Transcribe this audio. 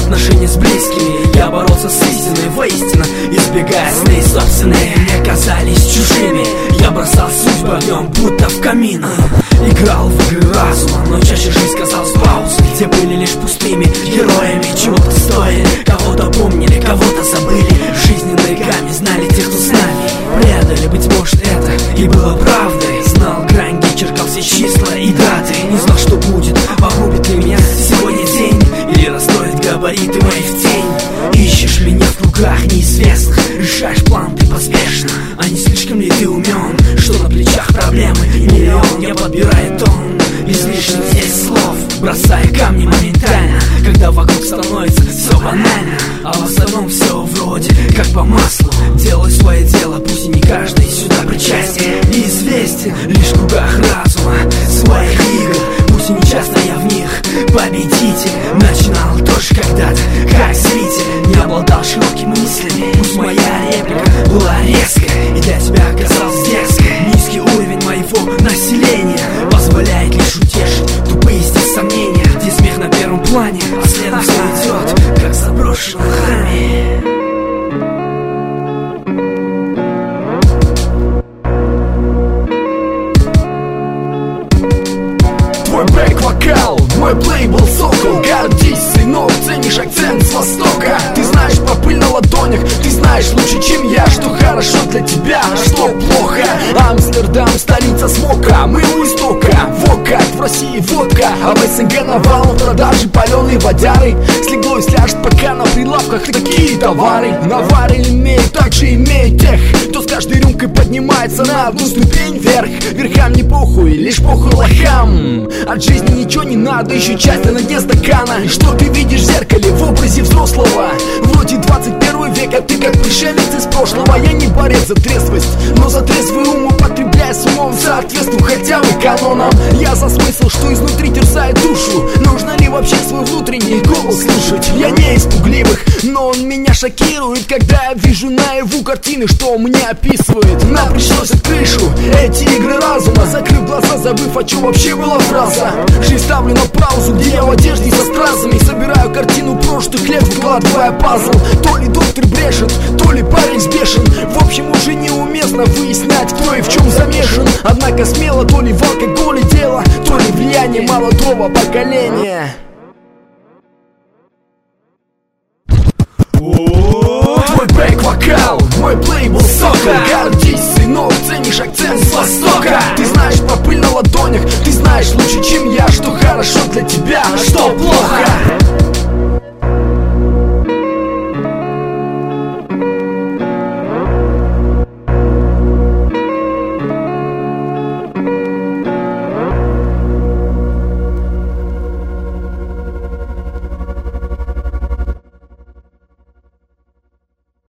отношения с близкими. Я боролся с истиной, воистину избегая сны собственные. Мне казались чужими, я бросал судьбу огнем, будто в камин. Играл в игры разума, но чаще жизнь казалась паузой, где были лишь пустыми героями, чего-то стоили. Кого-то помнили, кого-то забыли. Жизненные камни знали тех, кто с нами предали. Быть может, это и было правдой. Знал грань, где черкал все числа и даты. Не знал, что будет, погубит ли меня сегодня день, или расстроит габариты мои в тень. Ищешь меня в кругах неизвестных, решаешь план ты поспешно. А не слишком ли ты умен, что на плечах проблемы миллион? Я подбираю тон без лишних здесь слов, бросая камни моментально, когда вокруг становится все банально. А в остальном все вроде как по маслу. Делай свое дело, пусть и не каждый сюда причастен и известен лишь в кругах разума своих игр. Пусть и не часто я в них победитель. Начинал тоже когда-то как зритель, не обладал широкими мыслями. Пусть моя реплика была резкой и для тебя оказалась дерзкой. Низкий уровень моего населения позволяет лишь утешить тупые здесь сомнения, где смех на первом плане, а следом все идет, как в заброшенном храме. Твой бэк-вокал, мой плейбл сокол. Гордись, сынок, ценишь акцент с востока. Ты знаешь по пыль на ладонях, ты знаешь лучше, чем я, что хорошо для тебя, а что плохо. Амстердам, столица смока, мы у истока. Вот как в России водка, а в СНГ навалом продажи паленые водяры. Слегло и сляжет, пока на прилавках такие товары. Навары имеют, также имеют тех, кто с каждой рюмкой поднимается на одну ступень вверх. Верхам не похуй, лишь похуй лохам. От жизни ничего не надо, еще часть на дне стакана. И что ты видишь в зеркале в образе взрослого? Вроде 21 век, а ты как пришелец из прошлого. Я не борец за трезвость, но за трезвый ум употребляя с умом, соответствую хотя бы канонам. Я за смысл, что изнутри терзает душу. Нужно ли вообще свой внутренний голос слушать? Я не из пугливых, но он меня шокирует, когда я вижу наяву картины, что он мне описывает. Нам пришлось от крышу эти игры разума, закрыв глаза, забыв, о чем вообще была фраза. Жизнь ставлю на паузу, где я в одежде со стразами собираю картину прошлых лет, выкладывая пазл. То ли доктор брешет, то ли парень сбешен. В общем, уже неуместно выяснять, кто и в чем замешан. Однако смело, то ли в алкоголе дело, то ли влияние молодого поколения. Твой бэк-вокал, мой плейбл сокол. Гордись, сынок, ценишь акцент с востока. Ты знаешь по пыль на ладонях, ты знаешь лучше, чем я, что хорошо для тебя, а что плохо.